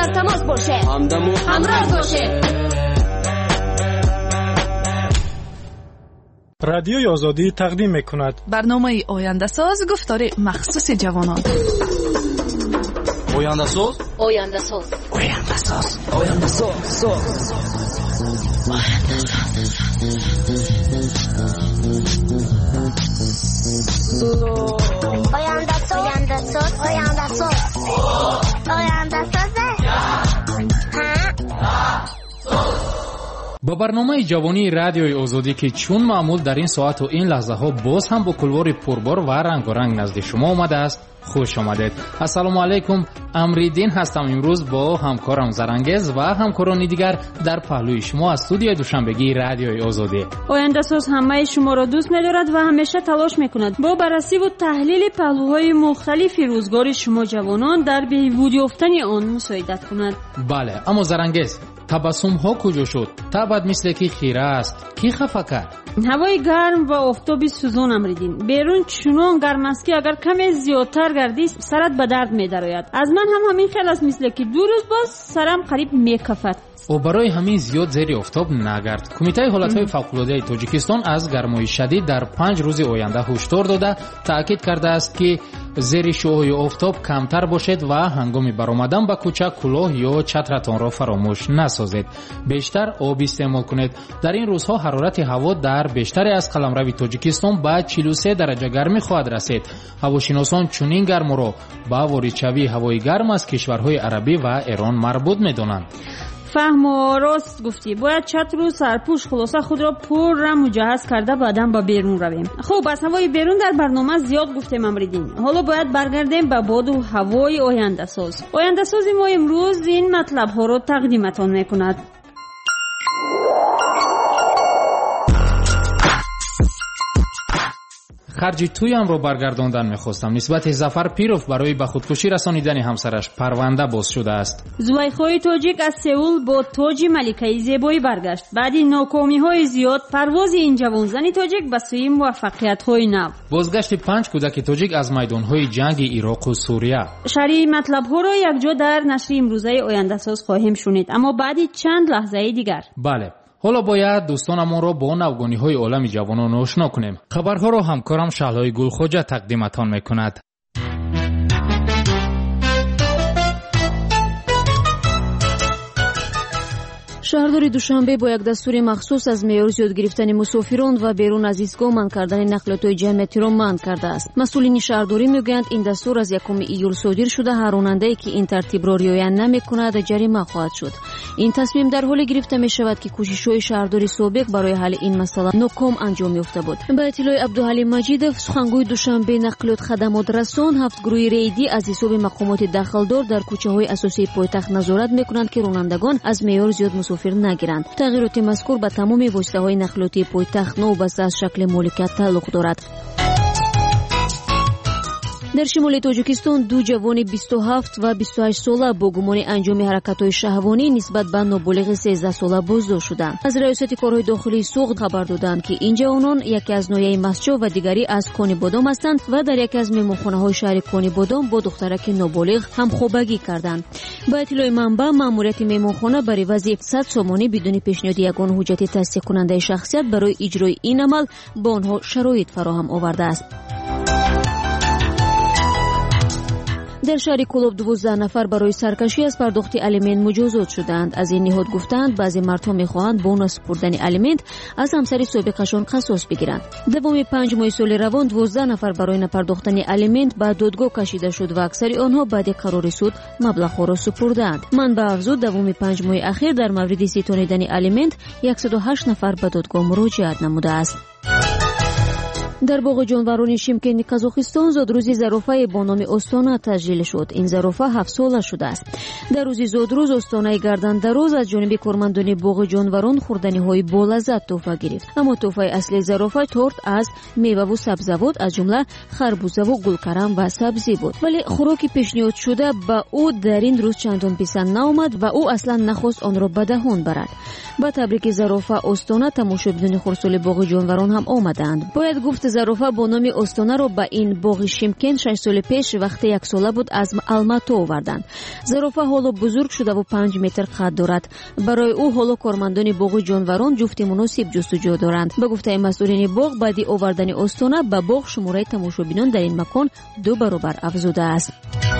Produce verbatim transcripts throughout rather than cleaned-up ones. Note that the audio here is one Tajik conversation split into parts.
در تماس باشه، همدم و همراه باشه. رادیوی آزادی تقدیم میکند برنامه آینده ساز، گفتار مخصوص جوانان. آینده ساز، آینده ساز، آینده ساز، آینده ساز، آینده ساز، آینده ساز، آینده ساز، آینده ساز. با برنامه جوانی رادیوی آزادی که چون معمول در این ساعت و این لحظه ها باز هم با کلوار پربار و رنگ و رنگ نزد شما آمده است، خوش آمدید. السلام علیکم، امریدین هستم. امروز با همکارم زرنگز و همکارانی دیگر در پهلوی شما از استودیوی دوشنبگی رادیوی آزادی. آینده ساز همه شما را دوست می‌دارد و همیشه تلاش می‌کند با بررسی و تحلیل پهلوهای مختلف روزگار شما جوانان در بهبود یافتن آن مساعدت کند. بله، اما زرنگز، تبسم ها کجا شد؟ تبد مثل کی خیره است، کی خفه کرد؟ هوای گرم و آفتابی سوزان امریدین. بیرون چنان گرم است که اگر کمی زیادتر گردی سرت به درد می‌دراید. از من هم همین خیال است، مثل که دو روز باز سرم قریب میکفد. و برای همین زیاد زیر آفتاب نگرد. کمیته حالتهای فوق‌العاده تاجیکستان از گرمای شدید در پنج روز آینده هشدار داده تاکید کرده است که زیر شعاع آفتاب کمتر باشید و هنگام برآمدن به کوچه کلاه یا چترتان را فراموش نسازید. بیشتر آب استعمال کنید. در این روزها حرارت هوا در بیشتر از قلمرو تاجیکستان به چهل و سه درجه گرمی خواهد رسید. هواشناسان چنین گرما را به واریدشوی هوای گرم از کشورهای عربی و ایران مربوط می‌دانند. فهم و راست گفتی. باید چتر و سرپوش خلاصه خود را پر مجهز کرده بعداً به بیرون رویم. خب از هوای بیرون در برنامه زیاد گفتیم امریدین. حالا باید برگردیم به باد و هوای آینده ساز. آینده ساز ما امروز این مطلب ها را تقدیمتان میکند. خرج تویم رو برگرداندن میخواستم. نسبت ظفر پیروف برای به خودکشی رسانیدن همسرش پرونده باز شده است. زلیخای تاجیک از سئول با تاج ملکه زیبایی برگشت. بعد این ناکامی های زیاد پرواز این جوان زن تاجیک به سوی موفقیت های نو. بازگشت پنج کودک تاجیک از میدان های جنگ عراق و سوریه. شرح مطلب ها را یک جا در نشر امروزه آینده ساز خواهیم شنید، اما بعد چند لحظه دیگر. بله، حالا باید دوستانمون را با نوگانی‌های عالم جوانان آشنا کنیم. خبرها را همکارم شهلای گلخوجه تقدیمتان میکند. شهرداری دوشنبه با یک دستور مخصوص از معیار زیاد گرفتن مسافران و بیرون از ایستگاه منع کردن نقلات جمعیتی را منع کرده است. مسئولین شهرداری میگویند این دستور از یکم ایول صادر شده. هر راننده‌ای که این ترتیب را رعایت نمی‌کند جریمه خواهد شد. این تصمیم در حالی گرفته می‌شود که کوشش‌های شهرداری سابق برای حل این مسئله ناکام انجام یافته بود. با اطلاع عبدالحلیم مجیدов سخنگوی دوشنبه نقلات خدمات رسان، هفت گروه ریدی از حساب مقامات داخلدار در کوچه‌های اساسی پایتخت نظارت می‌کنند که رانندگان از معیار زیاد مسافر نگیرند. تغییرات مذکور به تمام واسطه‌های نقلیاتی پایتخت نوبسته از شکل مالکیت تعلق دارد. در شمال تاجیکستان دو جوان بیست و هفت و بیست و هشت ساله با گمان انجام حرکت‌های شهوانی نسبت به نابالغ سیزده ساله بازداشت شدند. از ریاست کارهای داخلی سوق خبر دادند که این جوانان یکی از ناحیه مسجد و دیگری از کانی بادام هستند و در یکی از مهمانخانه‌های شهر کانی بادام با دخترک نابالغ همخوابگی کردند. با اطلاع منبع، ماموریت مهمانخانه برای وضع صد سامانی بدون پیشنهاد یگان حجت تصدیق کننده شخصیت برای اجرای این عمل به آنها شرایط فراهم آورده است. در شهر کلوب دوازده نفر برای سرکشی از پرداخت الیمنت مجازات شدند. از این نهاد گفتند بعضی مردها میخواهند با نسپردن الیمنت از همسر سابقشان قصاص بگیرند. دوم پنج ماه سال روان دوازده نفر برای نپرداختن الیمنت به دادگاه کشیده شد و اکثر آنها بعد قرار سود مبلغ را سپردند. منبع افزود دوم پنج ماه اخیر در مورد ستانیدن الیمنت صد و هشت نفر به دادگاه مراجعت نموده است. در باغ جانوران شیمکن قزاقستان زادروزی زرافه با نام استانه تسجیل شد. این زرافه هفت ساله شده است. در روز زادروز استانه گردن دراز از جانب کارمندان باغ جانوران خوردنی های بالذت تحفه گرفت. اما تحفه اصلی زرافه تورت از میوه و سبزیجات از جمله خربوزه و گلکرم و سبزی بود. ولی خوراکی پیشنهاد شده با او در این روز چندان پسند نآمد و او اصلا نخواست آن را به دهان برد. با تبریک زرافه استانه تماشاگران خرسال باغ جانوران هم آمدند. باید گفت зарофа бо номи остонаро ба ин боғи Шимкент шаш соли пеш вақте яксола буд аз Алмато оварданд. зарофа ҳоло бузург шудаву панҷ метр қад дорад. барои ӯ ҳоло кормандони боғи ҷонварон ҷуфти муносиб ҷустуҷӯ доранд. ба гуфтаи масъулини боғ, баъди овардани остона ба боғ шумораи тамошобинон дар ин макон ду баробар афзудааст.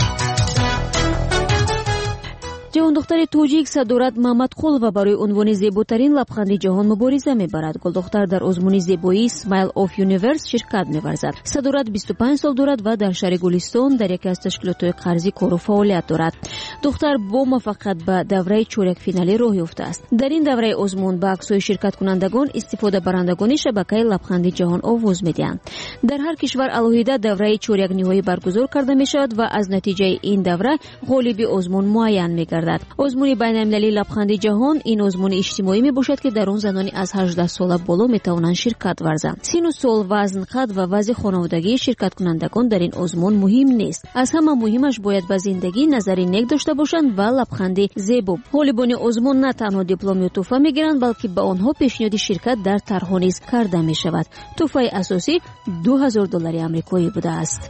ҷавондухтари тоҷик Садорат Маҳмадқулова барои унвони зеботарин лабханди ҷаҳон мубориза мебарад. Гулдухтар дар озмуни зебоии Smile of Universe ширкат меварзад. Садорат бисту панҷ сол дорад ва дар шаҳри Гулистон дар яке аз ташкилотҳои қарзӣ кору фаъолият дорад. духтар бо муваффақият ба давраи чорякфиналӣ роҳ ёфтааст. дар ин давраи озмун ба аксҳои ширкаткунандагон истифодабарандагони шабакаи лабханди ҷаҳон овоз медиҳанд. дар ҳар кишвар алоҳида давраи чорякниҳоӣ баргузор карда мешавад ва аз натиҷаи ин давра ғолиби озмун муайян мегардад. озмуни байналмилалии лабханди ҷаҳон ин озмуни иҷтимоӣ мебошад ки дар он занони аз ҳаждаҳ сола боло метавонанд ширкат варзанд. сину сол, вазн, қад ва вазъи хонаводагии ширкаткунандагон дар ин озмун муҳим нест. аз ҳама муҳимаш бояд ба зиндагӣ назари нек дошта бошанд ва лабханди зебо. ғолибони озмун на танҳо диплом ё тӯҳфа мегиранд, балки ба онҳо пешниҳоди ширкат дар тарҳҳо низ карда мешавад. тӯҳфаи асосӣ ду ҳазор доллари амрикоӣ будааст.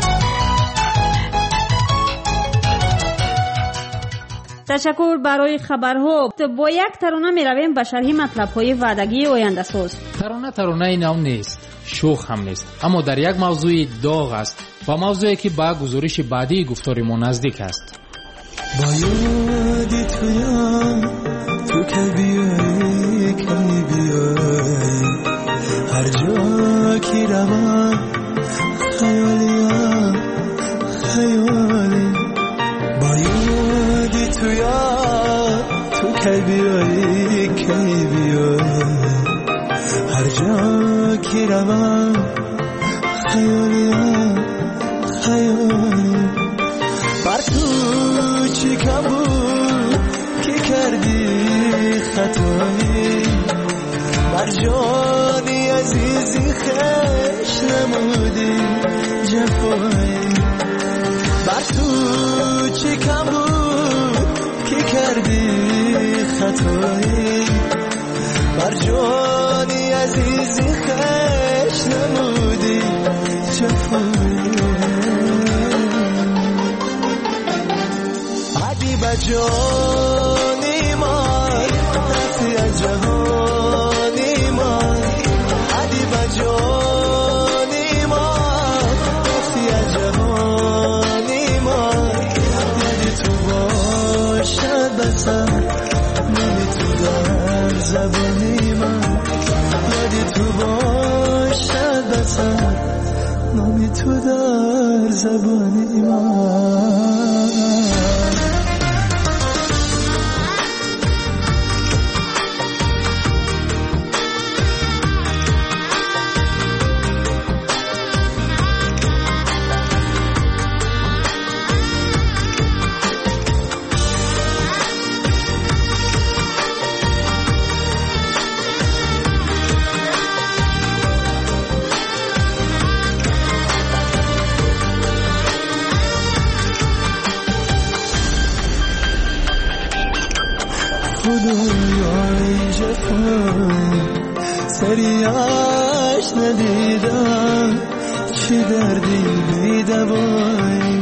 ташаккур барои хабарҳо. бо як тарона меравем ба шарҳи матлабҳои ваъдагии ояндасоз. тарона таронаи нав нест, шӯх ҳам нест, аммо дар як мавзӯи доғ аст ва мавзӯе ки ба гузориши баъдии гуфтори мо наздик аст. با یادی تویم تو که بیایی که بیایی هر جا که روم خیالیم خیالی با یادی تویم تو که بیایی که بیایی هر جا که روم خیالیم خیالی بر تو چی کم بود که کردی خطایی بر جانی عزیزی خش نمودی جفایی بر تو چی کم بود که کردی خطایی بر جانی عزیزی خش نمودی جفایی جانی من رفتی از جهانی من علی با جانی من رفتی از جهانی من یادی تو باشد بسر نمی تو در زبانی من یادی تو باشد بسر نمی تو در زبانی من خدایای جفای سریعش ندیدم چه دردی بی دوایی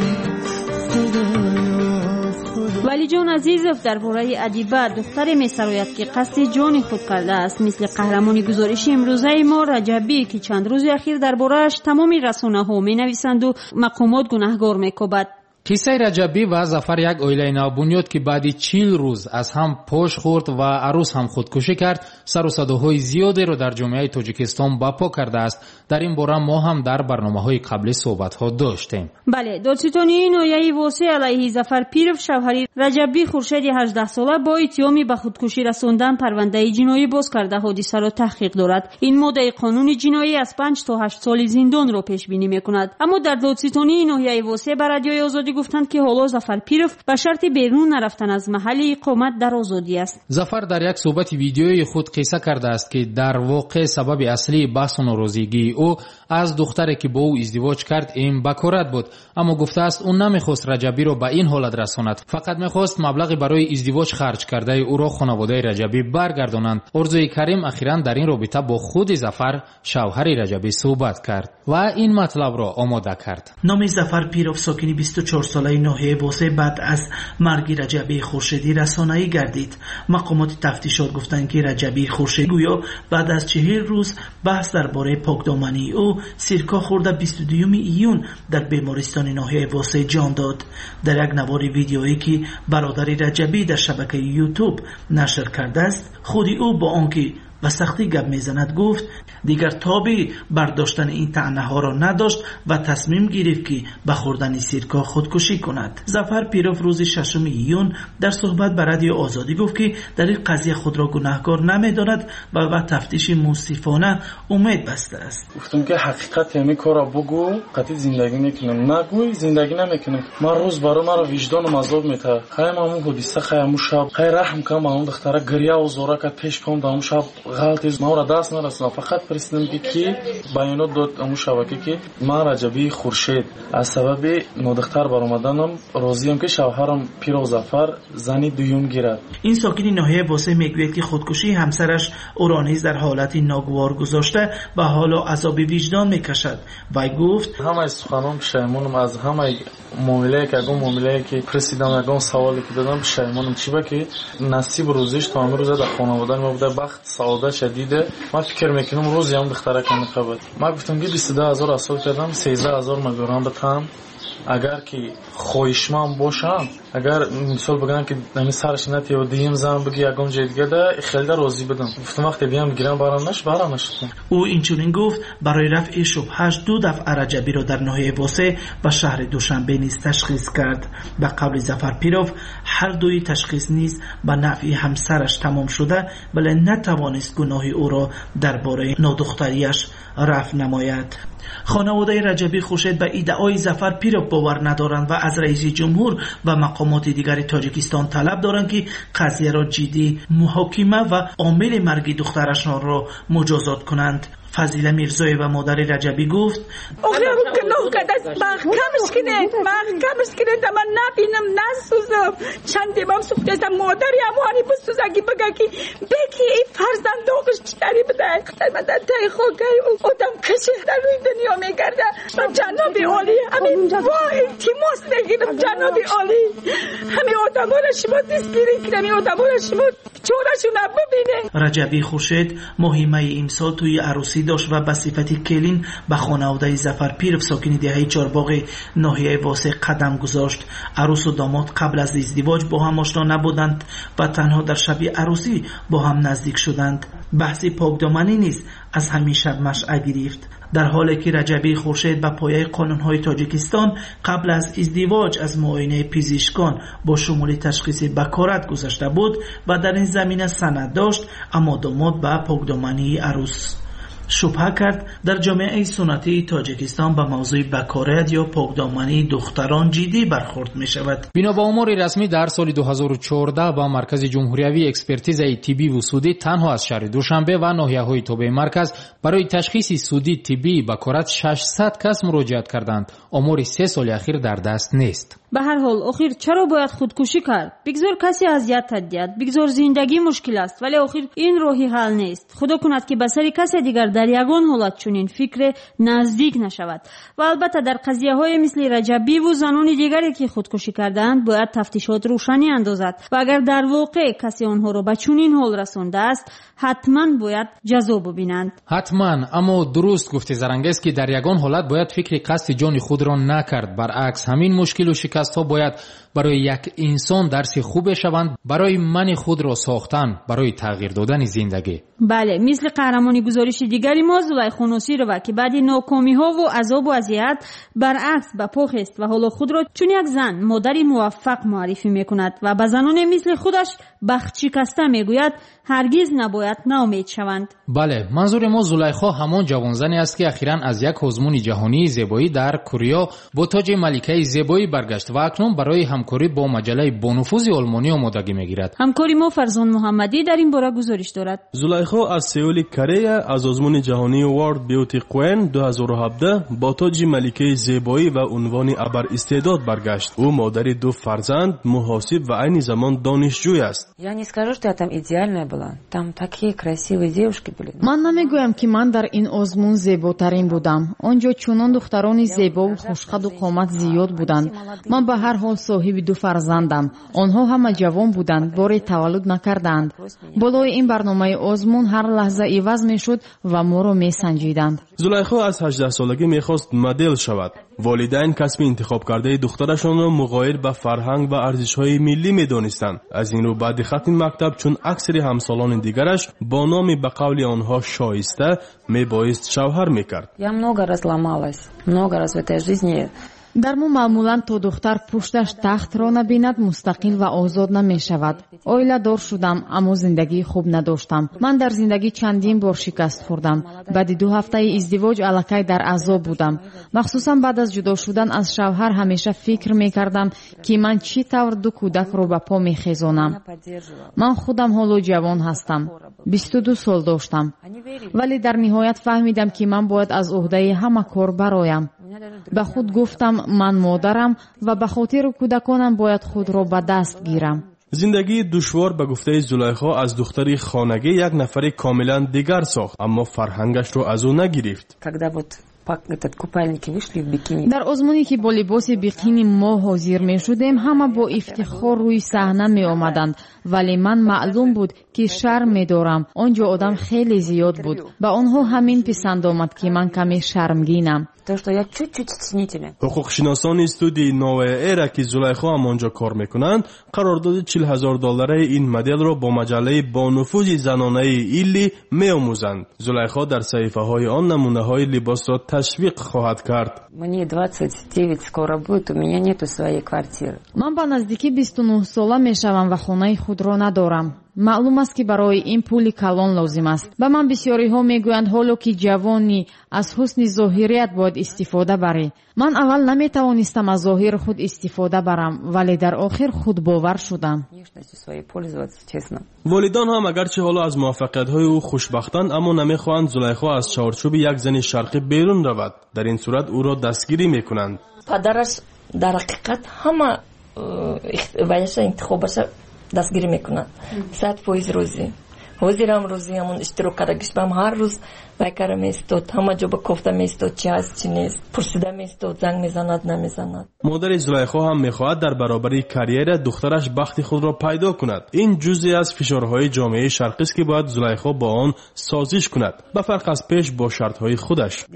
ولی جان عزیزов درباره ادیبه دختری می‌سراید که قصد جان خود کرده است، مثل قهرمانی گزارش امروزه ما رجبی که چند روز اخیر درباره‌اش تمامی رسانه‌ها می‌نویسند و مقامات گناهگار می‌کوبد. қиссаи раҷабӣ ва зафар як оилаи навбунёд ки баъди чил рӯз аз ҳам пош хӯрд ва арӯз ҳам худкушӣ кард, сару садоҳои зиёдеро дар ҷомеаи Тоҷикистон барпо кардааст. дар ин бора мо ҳам дар барномаҳои қаблӣ суҳбатҳо доштем. бале, додситони ноҳияи восеъ алайҳи Зафар Пиров шавҳари Раҷабӣ хуршеди ҳаждаҳ сола бо иттиҳоми ба худкушӣ расондан парвандаи ҷиноӣ боз карда ҳодисаро таҳқиқ дорад. ин моддаи қонуни ҷиноӣ аз панҷ то ҳашт соли зиндонро пешбинӣ мекунад. аммо дар додситонии ноҳияи восеъ ба радиои озодӣ گفتند که حالا ظفر پیروف به شرط بیرون نرفتن از محل اقامت در آزادی است. ظفر در یک صحبت ویدیویی خود قصه کرده است که در واقع سبب اصلی بحث و ناراضگی او از دختری که با او ازدواج کرد این بکارت بود، اما گفته است اون نمیخواست رجبی رو به این حالت رساند، فقط میخواست مبلغی برای ازدواج خرج کرده او را خانواده رجبی برگردانند. ارزوی کریم اخیراً در این رابطه با خود ظفر شوهر رجبی صحبت کرد و این مطلب را آماده کرد. نام ظفر پیروف ساکن بیست و چهار ساله ناحیه واسه بعد از مرگ رجبی خورشیدی رسانه‌ای گردید. مقامات تفتیشات گفتند که رجبی خورشیدی گویا بعد از چهل روز بحث درباره پاکدامنی او سیرکا خورده بیست و دوم ایون در بیمارستان ناحیه واسه جان داد. در یک نوار ویدیویی که برادر رجبی در شبکه یوتیوب نشر کرده است، خودی او با آنکه و سختی گپ میزند گفت دیگر تابی برداشتن این طعنه ها را نداشت و تصمیم گرفت که به خوردن سیرکا خودکشی کند. ظفر پیروف روز ششم ایون در صحبت به رادیو آزادی گفت که در این قضیه خود را گناهکار نمیداند و به تفتیش منصفانه امید بسته است. گفتم که حقیقت همین کارا بگو، قطعی زندگی نکنم. نگوی زندگی نمیکنم. من روز برای مرا وجدانم عذاب میده. خیلی مامون حدیثه خیلی شب خیلی رحم کنم اون دختره گریه و زورا که پیش پام دام شب غلطی ما را دست نرسوند. فقط پرسیدم که کی بیانات داد امو شبکه که من رجبی خورشید از سبب نودختر برآمدنم راضیم که شوهرم پیروز ظفر زنی دوم گیرد. این ساکن ناحیه واسه میگوید که خودکشی همسرش او را نیز در حالتی ناگوار گذاشته و حالا عذاب وجدان میکشد. و گفت همه سخنان پشیمانم از همه معامله که اگه معامله که پرسیدم اگه سوالی که دادم پشیمانم چی با که نصیب روزش تا امروز در خانواده ما بوده بخت سعادت شدیده. من فکر میکنم روزی هم دختره کنه خبر. من گفتم که بیست و ده هزار اصول کردم سیزده هزار مگران بتم اگر که خویشمن باشم اگر مثال بگم که نمی سرش نتی و دیم زن بگی اگم جای دیگه ده خیلی راضی بدم. گفتم وقتی دیم گیرم برامش برامش. او اینچنین گفت برای رفع شبهش دو دفعه رجبی را در ناحیه واسه و شهر دوشنبه نیز تشخیص کرد. به قول ظفر پیروف هر دوی تشخیص نیز به نفع همسرش تمام شده ولی نتوانست گناه او را درباره نودختریش رفع نماید. خانواده رجبی خورشید به ادعای ظفر پیروف باور ندارند و از رئیس جمهور و مقامات دیگر تاجیکستان طلب دارند که قضیه را جدی محاکمه و عامل مرگ دخترشان را مجازات کنند. فضیله میرزایی و مادر رجبی گفت اخیرم گناه کرد از محکمش کنید محکمش کنید من نبینم نسوزم چند دیمام سوختم مادری اموانی بسوزگی بگه که بکی ای فرزند دوغش چطوری بده من در تای خوگه آدم کشی در روی دنیا میگرده جنابی عالی همین وای التماس نگیرم جنابی عالی همین آدم ها را شما دستگیری کنم همین آدم ها را شما چورشون ببینه. رجبی خورشید مهمه امسال توی عروسی داشت و به صفت کلین به خانواده ظفر پیروف ساکن دهه چهارباغ ناحیه واسه قدم گذاشت. عروس و داماد قبل از ازدواج با هم آشنا نبودند و تنها در شب عروسی با هم نزدیک شدند. بحث پاکدامنی نیز از همین شب مشعل گرفت. در حالی که رجبی خورشید به پایه قانون‌های تاجیکستان قبل از ازدواج از معاینه پزشکان با شمول تشخیص بکارت گذشته بود و در این زمینه سند داشت، اما داماد به پاکدامنی عروس شبهه کرد. در جامعه سنتی تاجیکستان به موضوع بکارت یا پاکدامنی دختران جدی برخورد می شود. بنا به امور رسمی در سال دو هزار و چهارده با مرکز جمهوری اکسپرتیز طبی و سودی تنها از شهر دوشنبه و ناحیه‌های تابع مرکز برای تشخیص سودی طبی بکارت ششصد کس مراجعت کردند. امور سه سال اخیر در دست نیست. به هر حال اخیر چرا باید خودکشی کرد؟ بگذار کسی اذیت تدیت، بگذار زندگی مشکل است، ولی اخیر این راهی حل نیست. خدا کند که به سر کسی دیگر در یگان حالت چنین فکر نزدیک نشود. و البته در قضیه های مثل رجبی و زنان دیگری که خودکشی کردند باید تفتیشات روشنی اندازد و اگر در واقع کسی آنها را به چنین حال رسانده است حتما باید جزا ببینند. حتما، اما درست گفته زرنگست که در یگان حالت باید فکر قصد جان خود را نکرد. برعکس همین مشکل و شکست ها باید برای یک انسان درس خوب شوند برای من خود را ساختن، برای تغییر دادن زندگی. بله، مثل قهرمانی گزارش دیگری ما زلیخا ناصرова که بعد ناکامی ها و عذاب و اذیت برعکس به پخ است و حالا خود را چون یک زن مادری موفق معرفی میکند و به زنان مثل خودش بخت شکسته میگوید هرگز نباید ناامید شوند. بله، منظور ما زلیخا همان جوانزنی است که اخیراً از یک آزمون جهانی زیبایی در کره با تاج ملکه زیبایی برگشت و اکنون برای همکاری با مجله بانفوذ آلمانی آمادگی میگیرد. همکاری ما فرزان محمدی در این باره گزارش دارد. زلیخا از سئول کره از آزمون جهانی ورلد بیوتی کوین دو هزار و هفده با تاج ملکه زیبایی و عنوان ابر استعداد برگشت. او مادر دو فرزند، محاسب و عین زمان دانشجوی است. Я не скажу, что я там идеальная была. Там такие красивые девушки были. من نمیگویم که من در این آزمون زیباترین بودم. آنجا چنان دختران زیبا و خوشقد و قامت زیاد بودند. من به هر حال صاحب دو فرزندم. آنها همه جوان بودند، بار تولد نکردند. بالای این برنامه آزمون هر لحظه عوض میشد و ما را میسنجیدند. زلیخا از هجده سالگی میخواست مدل شود. والدین کسب انتخاب کرده دخترشان را مغایر به فرهنگ و ارزش‌های ملی می‌دانستند. از این رو بعد ختم مکتب چون اکثر همسالان دیگرش با نام به قول آنها شایسته میبایست شوهر میکرد. Я много раз ломалась, много раз в этой жизни. در ما معمولا تا دختر پشتش تخت را نبیند مستقل و آزاد نمی شود. اویله دار شدم اما زندگی خوب نداشتم. من در زندگی چندین بار شکست خوردم. بعد دو هفته ازدواج الکی در عذاب بودم. مخصوصا بعد از جدا شدن از شوهر همیشه فکر می کردم که من چی طور دو کودک را به پا می خیزانم. من خودم حالا جوان هستم. بیست و دو سال داشتم. ولی در نهایت فهمیدم که من باید از عهده همه کار برایم. به خود گفتم من مادرم و به خاطر کودکانم باید خود را به دست گیرم. زندگی دشوار به گفته زلیخا از دختری خانگی یک نفر کاملا دیگر ساخت، اما فرهنگش را از او نگرفت. در آزمونی که با لباس بیکینی ما حاضر می شدیم همه با افتخار روی صحنه می آمدند، ولی من معلوم بود که شرم می دارم. آنجا آدم خیلی زیاد بود. به آنها همین پسند آمد که من کمی شرمگینم. حقوق شناسان استودی نوع ایرا که زلیخا هم آنجا کار میکنند قرارداد چهل هزار دلاری این مدل را با مجله با نفوذ زنانه ایلی می آموزند. زلیخا در صحیفه های آن نمونه های لباس را تشویق خواهد کرد. من به نزدیکی بیست و نه ساله می شوم و خانه خود را ندارم. معلوم است که برای این پول کلان لازم است. به من بسیاری ها میگویند حالا که جوانی از حسن ظاهریت باید استفاده بری. من اول نمی توانستم از ظاهر خود استفاده برم، ولی در آخر خود باور شدم. والدان هم اگرچه حالا از موفقیت های او خوشبختند اما نمیخواهند زلیخا از چارچوب یک زن شرقی بیرون رود. در این صورت او را دستگیری میکنند. پدرش در حقیقت همه ویش انتخابش دستگیری میکنند. صد فویز روزی حاضرم روزی همون اشتراک کردگیش بهم هر روز بکر میستود، همه جا به کوفته میستود چی هست چی نیست، پرسیده میستود زنگ میزند نمیزند. مادر زلیخا هم میخواهد در برابر کریر دخترش بخت خود را پیدا کند. این جزئی از فشارهای جامعه شرقی است که باید زلیخا با آن سازش کند، به فرق از پیش با شرطهای خودش.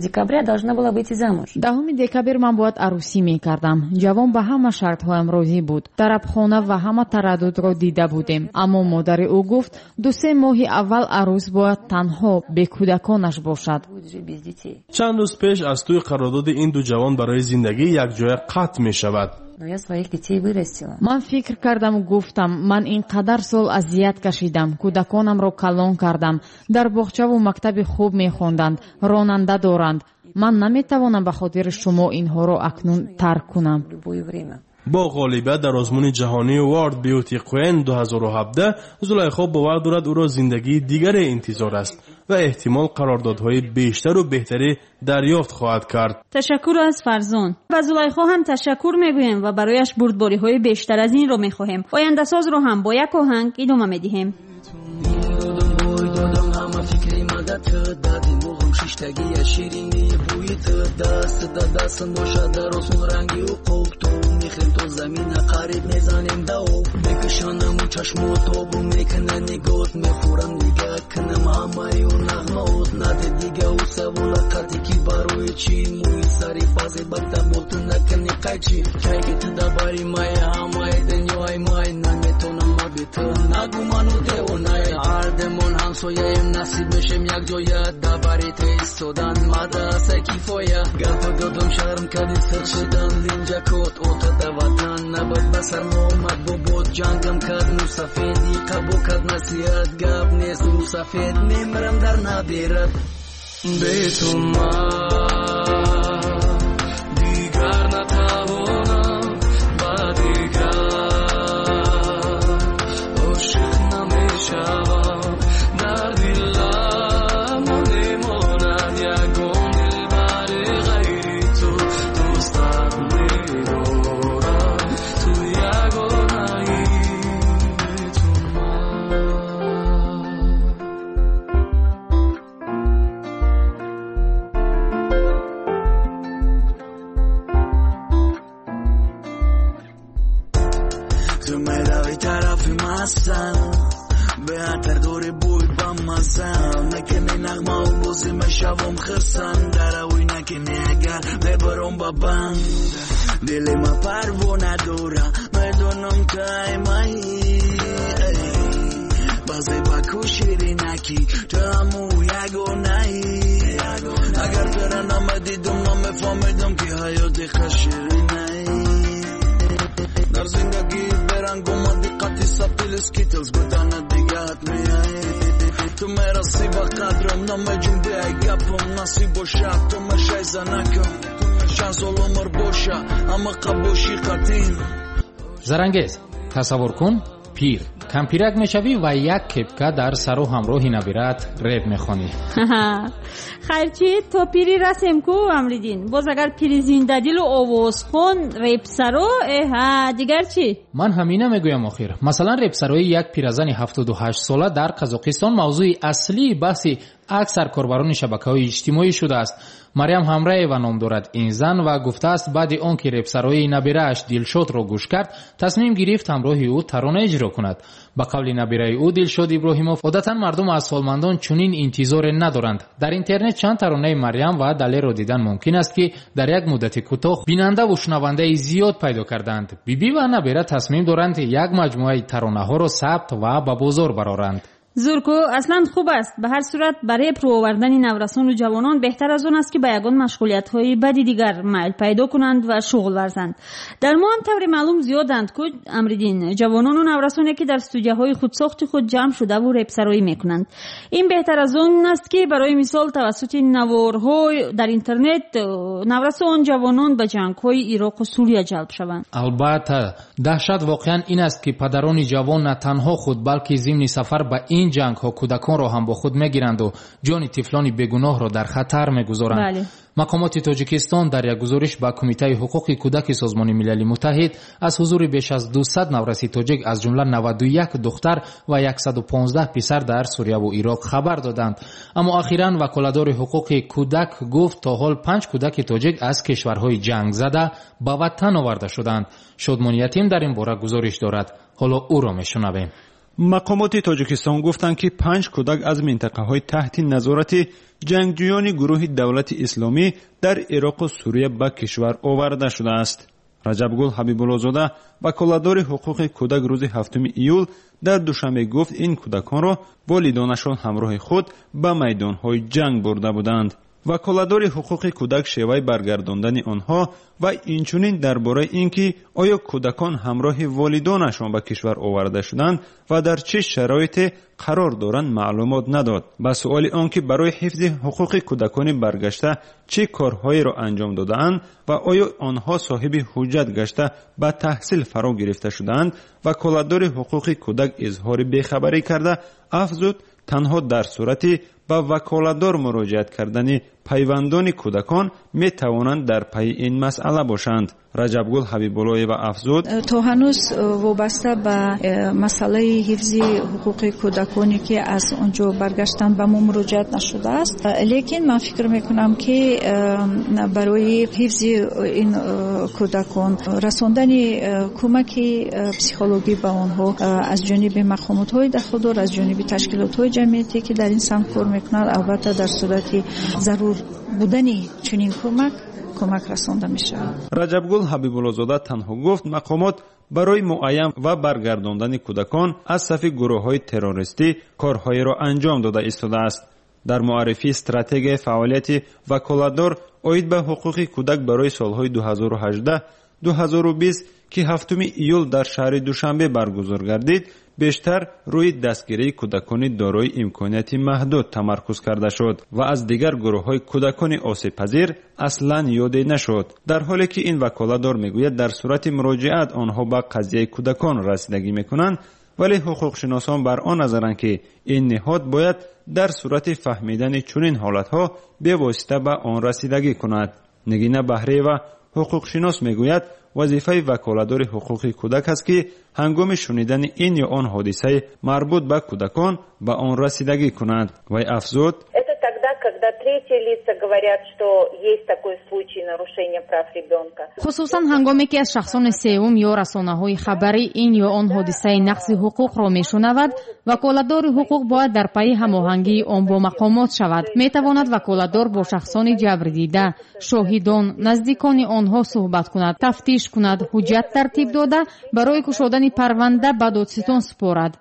دهم دکبر من باید عروسی میکردم. جوان به همه شرطهایم راضی بود. طربخانه و همه تردد را دیده بودیم، اما مادر او گفت دو سه ماه اول عروس باید تنها به کودکانش باشد. چند روز پیش از توی قرارداد این دو جوان برای زندگی یک جای قطع می شود. من فکر کردم و گفتم من اینقدر سال اذیت کشیدم، کودکانم را کلان کردم، در باغچه و مکتب خوب می خواندند، راننده دارند. من نمی توانم به خاطر شما اینها را اکنون ترک کنم. با غالبیت در آزمون جهانی ورلد بیوتی کوین دو هزار و هفده زلیخا باور دارد او را زندگی دیگر انتظار است و احتمال قراردادهای بیشتر و بهتری دریافت خواهد کرد. تشکر از فرزان. و زلیخا هم تشکر میگویم و برایش بردباری های بیشتر از این رو میخواهیم. آینده ساز رو هم با یک آهنگ ادامه میدیم. شیشتگی شیرینی بوی تو دست دست مشادر و رنگی و قوب تو میخیم تو زمین قریب میزنیم دو بشانم و چشم و تابو میکنه نگات میخورم نگه کنم همه و نغمات نده دیگه و سوالقتی که برای چی موی سری فازی بدم و تو نکنی قیچی که تو دباری مای همه دنیای مای نمیتونم ما بیتو نگو منو دیونای عردمون همسویه نصیبشم یک جایت دباری تیستودن مده سکی فویا گفت دادم شرم کردی سخ شدن دینجا کت اوتا دواتن نباد بسر محمد بابود جنگم کرد موسفیدی قبو کرد نصیحت گب نیست موسفید میمرم در ندیرت به تو من دیگر نتوانم با دیگر عاشق نمیشوم در دلم نمیماند یگان دلبر غیری تو دوستت میدارم تو یگانه‌ای تو من تو میروی طرفی مستم بهتر دوری بوی بم مزم نکنی نغمه و بازی میشوم خرسن دروی نکنی اگر میبرم با بند دل ما پروانه دوره میدونم که ایمایی بازی با کشیری نکی تو همو یگانه‌ای اگر فرا نمیدیدم نمیفهمیدم که حیاتی خشیری نی در زندگی برنگ اومدی قطعی سبتیل اسکیتلز بدانه دیگه میایی تو میرسی با قدرم نمیجون بیای گپم نصیب باشه تو مشای زنکم شانس العمر باشه اما قبوشی قدیم зарангез тасаввур кун пир кампирак мешавӣ ва як кепка дар сару ҳамроҳи набират реп мехонӣ. хайрчи то пири расем ку амридин боз агар пири зиндадилу овозхон репсаро эҳа дигар чӣ? ман ҳамина мегӯям охир. масалан репсарои як пиразани ҳафтоду ҳашт сола дар қазоқистон мавзӯи аслии баҳси аксар корбарони шабакаҳои иҷтимоӣ шудааст. мариям ҳамраева ном дорад ин зан ва гуфтааст баъди он ки репсарои набирааш дилшодро гӯш кард тасмим гирифт ҳамроҳи ӯ тарона иҷро кунад. ба қавли набираи ӯ дилшод иброҳимов одатан мардум аз солмандон чунин интизоре надоранд. дар интернет чанд таронаи мариям ва далеро дидан мумкин аст ки дар як муддати кӯтоҳ бинандаву шунавандаи зиёд пайдо карданд. бибӣ ва набира тасмим доранд як маҷмӯаи таронаҳоро сабт ва ба бозор бароранд. зурку аслан хуб аст. ба ҳар сурат ба реп рӯ овардани наврасону ҷавонон беҳтар аз он аст ки ба ягон машғулиятҳои бади дигар майл пайдо кунанд ва шуғл варзанд. дар мо ҳам таври маълум зиёданд ку амридин ҷавонону наврасоне ки дар студияҳои худсохти худ ҷамъ шудаву репсароӣ мекунанд. ин беҳтар аз он аст ки барои мисол тавассути наворҳо дар интернет наврасон ҷавонон ба ҷангҳои ироқу сурия ҷалб шаванд. албатта даҳшат воқеан ин аст ки падарони ҷавон на танҳо худ балки зимни сафар ба ин ҷангҳо кӯдаконро ҳам бо худ мегиранду ҷони тифлони бегуноҳро дар хатар мегузоранд. мақомоти тоҷикистон дар як гузориш ба кумитаи ҳуқуқи кӯдаки созмони милали муттаҳид аз ҳузури беш аз дусад навраси тоҷик аз ҷумла наваду як духтар ва яксаду понздаҳ писар дар сурияву ироқ хабар доданд. аммо ахиран ваколадори ҳуқуқи кӯдак гуфт то ҳол панҷ кӯдаки тоҷик аз кишварҳои ҷангзада ба ватан оварда шуданд. шодмон ятим дар ин бора гузориш дорад. ҳоло ӯро мешунавем. мақомоти тоҷикистон гуфтанд ки панҷ кӯдак аз минтақаҳои таҳти назорати ҷангҷӯёни гурӯҳи давлати исломӣ дар ироқу сурия ба кишвар оварда шудааст. раҷабгул ҳабибуллозода ваколадори ҳуқуқи кӯдак рӯзи ҳафтуми июл дар душанбе гуфт ин кӯдаконро волидонашон ҳамроҳи худ ба майдонҳои ҷанг бурда буданд. ваколадори ҳуқуқи кӯдак шеваи баргардондани онҳо ва инчунин дар бораи ин ки оё кӯдакон ҳамроҳи волидонашон ба кишвар оварда шуданд ва дар чӣ шароите қарор доранд маълумот надод. ба суоли он ки барои ҳифзи ҳуқуқи кӯдакони баргашта чӣ корҳоеро анҷом додаанд ва оё онҳо соҳиби ҳуҷҷат гашта ба таҳсил фаро гирифта шуданд, ваколадори ҳуқуқи кӯдак изҳори бехабарӣ карда афзуд танҳо дар сурати ба ваколатдор муроҷиат кардани пайвандони кӯдакон метавонанд дар пайи ин масъала бошанд. раҷабгул ҳабибуллоева афзуд: то ҳанӯз вобаста ба масъалаи ҳифзи ҳуқуқи кӯдаконе ки аз он ҷо баргаштанд ба мо муроҷиат нашудааст, лекин ман фикр мекунам ки барои ҳифзи ин кӯдакон расондани кӯмаки психологӣ ба онҳо аз ҷониби мақомотҳои дахолдор, аз ҷониби ташкилотҳои ҷамъиятӣ ки дар ин самт кор мекунанд, албатта дар сурати зарур будани чунин кӯмак кӯмак расонда мешавад. раҷабгул ҳабибуллозода танҳо гуфт мақомот барои муайян ва баргардондани кӯдакон аз сафи гурӯҳҳои террористӣ корҳоеро анҷом дода истодааст. дар муаррифии стратегияи фаъолияти ваколатдор оид ба ҳуқуқи кӯдак барои солҳои дуҳазору ҳаждаҳ дуҳазору бист ки ҳафтуми июл дар шаҳри душанбе баргузор гардид, бештар рӯи дастгирии кӯдакони дорои имконияти маҳдуд тамаркуз карда шуд ва аз дигар гурӯҳҳои кӯдакони осебпазир аслан ёде нашуд. дар ҳоле ки ин ваколатдор мегӯяд дар сурати муроҷиат онҳо ба қазияи кӯдакон расидагӣ мекунанд, вале ҳуқуқшиносон бар он назаранд ки ин неҳод бояд дар сурати фаҳмидани чунин ҳолатҳо бевосита ба он расидагӣ кунад. нигина баҳриева ҳуқуқшинос мегӯяд вазифаи ваколатдори ҳуқуқи кӯдак аст ки ҳангоми шунидани ин ё он ҳодисаи марбут ба кӯдакон ба он расидагӣ кунанд. вай афзуд: третьи лица говорят, что есть такой случай нарушения прав ребенка. хусусан ҳангоме ки аз шахсони сеюм ё расонаҳои хабари ин ё он ҳодисаи нақси ҳуқуқро мешунавад, ваколатдори ҳуқуқ бояд дар пайи ҳамоҳангии он бо мақомот шавад. метавонад ваколатдор бо шахсони ҷабрдида, шоҳидон, наздикони онҳо суҳбат кунад, тафтиш кунад, ҳуҷҷат тартиб дода барои кушодани парванда ба додситон спорад.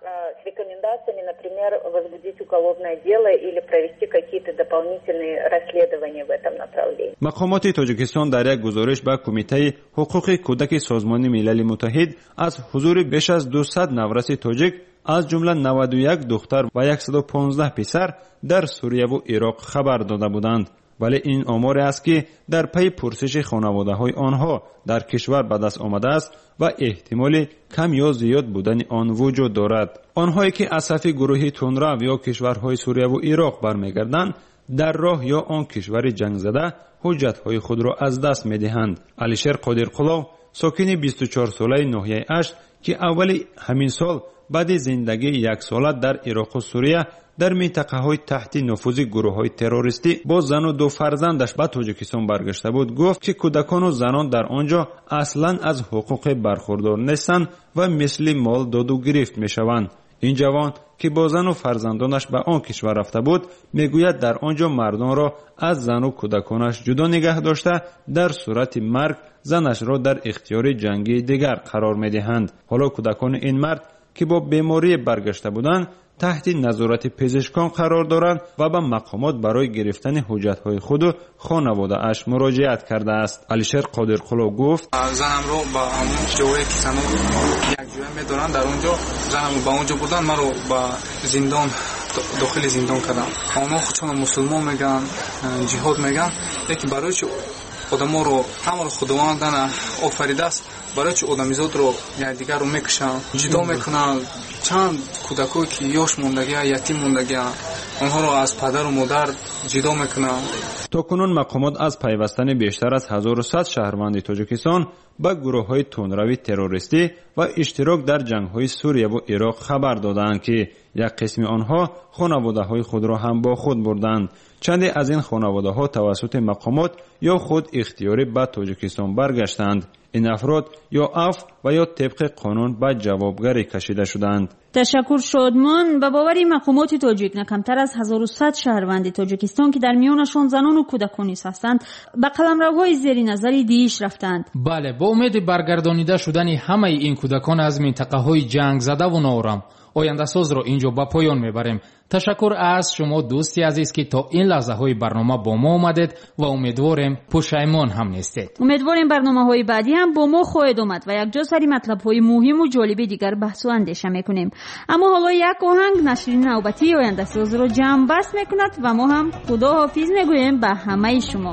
Например, возбудить уголовное дело или провести какие-то дополнительные расследования в этом направлении. мақомоти тоҷикистон дар як гузориш ба кумитаи ҳуқуқи кӯдаки созмони милали муттаҳид аз ҳузури беш аз дусад навраси тоҷик, аз ҷумла наваду як духтар ва яксаду понздаҳ писар дар сурияву ироқ хабар дода буданд. вале ин оморе аст ки дар пайи пурсиши хонаводаҳои онҳо дар кишвар ба даст омадааст ва эҳтимоли кам ё зиёд будани он вуҷуд дорад. онҳое ки аз сафи гурӯҳи тунрав ё кишварҳои сурияву ироқ бармегарданд, дар роҳ ё он кишвари ҷангзада ҳуҷҷатҳои худро аз даст медиҳанд. алишер қодирқулов, сокини бисту чорсолаи ноҳияи ашт, ки аввали ҳамин сол баъди зиндагии яксола дар ироқу сурия дар минтақаҳои таҳти нуфузи гурӯҳҳои террористӣ бо зану ду фарзандаш ба тоҷикистон баргашта буд, гуфт ки кӯдакону занон дар он ҷо аслан аз ҳуқуқе бархурдор нестанд ва мисли мол доду гирифт мешаванд. ин ҷавон ки бо зану фарзандонаш ба он кишвар рафта буд, мегӯяд дар он ҷо мардонро аз зану кӯдаконаш ҷудо нигаҳ дошта, дар сурати марг занашро дар ихтиёри ҷангии дигар қарор медиҳанд. ҳоло кӯдакони ин мард ки бо беморие баргашта буданд, таҳти назорати пезишкон қарор доранд ва ба мақомот барои гирифтани ҳуҷҷатҳои худу хонаводааш муроҷиат кардааст. алишер қодирқулов гуфт: занамро ба ҳамон ҷое ки сано якҷоя медоранд, дар он ҷо занам ба он ҷо буданд, маро ба зиндон дохили зиндон карданд. онҳо худшонро мусулмон мегӯянд, ҷиҳод мегӯянд, лекин барои чӣ одаморо ҳамаро худованд офаридааст, барои чӣ одамизодро якдигарро мекушанд, ҷудо мекунанд. чанд кӯдакое ки ёш мондагия, ятим мондагия, онҳоро аз падару модар ҷудо мекунанд. токунун мақомот аз пайвастани бештар аз ҳазору сад шаҳрванди тоҷикистон ба гурӯҳҳои тунрави террористӣ ва иштирок дар ҷангҳои сурияву ироқ хабар додаанд ки як қисми онҳо хонаводаҳои худро ҳам бо худ бурданд. чанде аз ин хонаводаҳо тавассути мақомот ё худ ихтиёрӣ ба тоҷикистон баргаштанд. ин афрод ё афв ва ё тебқи қонун ба ҷавобгарӣ кашида шуданд. ташаккур шодмон. ба бовари мақомоти тоҷик на камтар аз ҳазору сад шаҳрванди тоҷикистон ки дар миёнашон занону кӯдакон низ ҳастанд, ба қаламравҳои зери назари дииш рафтанд. бале, бо умеди баргардонида шудани ҳамаи ин кӯдакон аз минтақаҳои ҷангзадаву ноорам, ояндасозро инҷо ба поён мебарем. ташаккур аз шумо дӯсти азиз ки то ин лаҳзаҳои барнома бо мо омадед ва умедворем пушаймон ҳам нестед. умедворем барномаҳои баъдӣ ҳам бо мо хоҳед омад ва якҷо сари матлабҳои муҳиму ҷолиби дигар баҳсу андеша мекунем. аммо ҳоло як оҳанг нашрини навбатии ояндасозро ҷамъбаст мекунад ва мо ҳам худоҳофиз мегӯем ба ҳамаи шумо.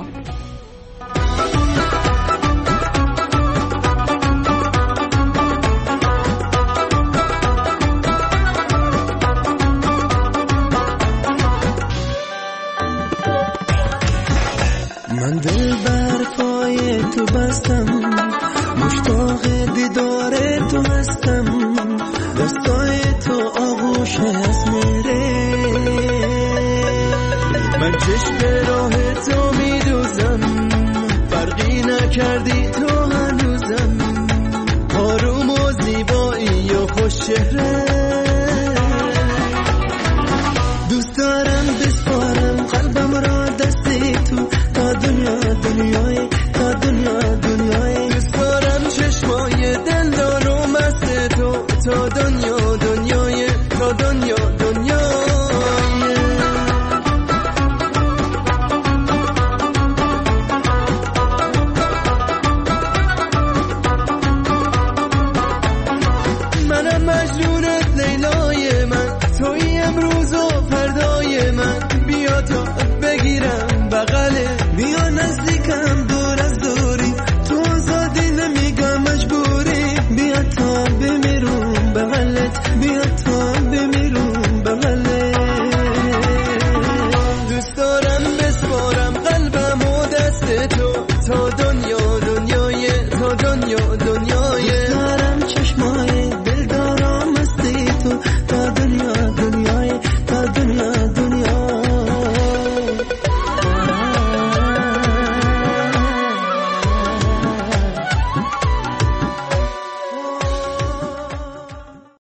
چهره دوست دارم بسپارم قلبم را دست تو تا دنیا دنیای تا دنیا دنیای دوست دارم چشمای دلدار و مست تو تا دنیا دنیای تا دنیا دنیای منم مجنون